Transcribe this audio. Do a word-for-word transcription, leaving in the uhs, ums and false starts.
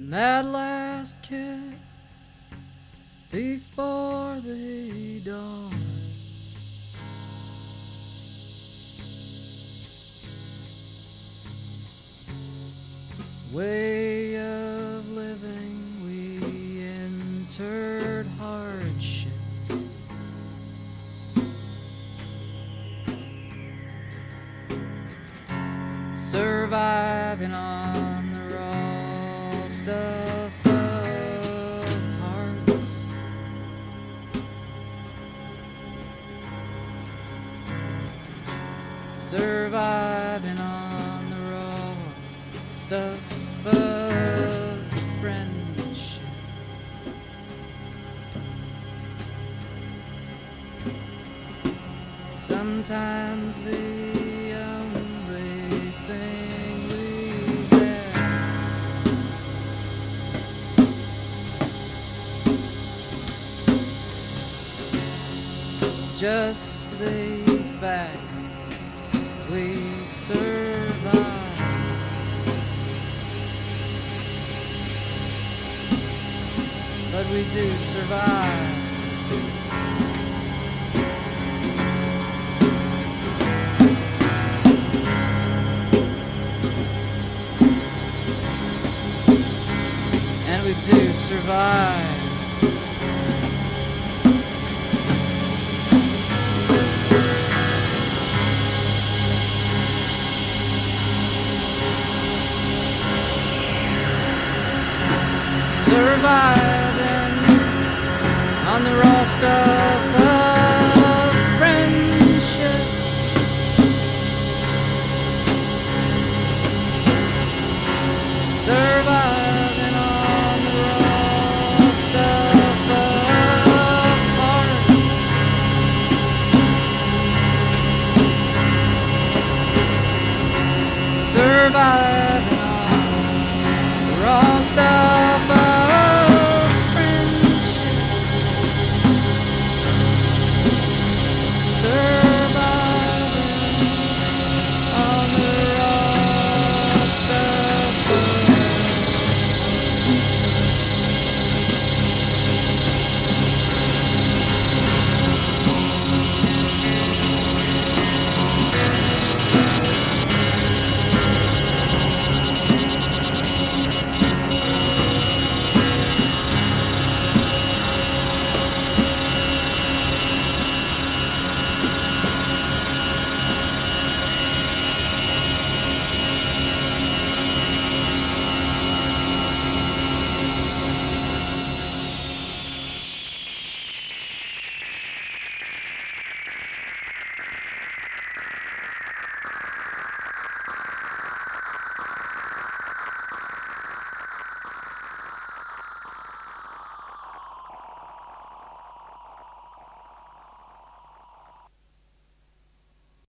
that last kiss before the dawn. Way of living, we entered hardship. Surviving on the raw stuff of hearts. Surviving on the raw stuff of friendship. Sometimes the only thing we have is just the fact we survive. But we do survive. And we do survive. Surviving on the raw stuff of friendship. Surviving on the raw stuff of hearts. Surviving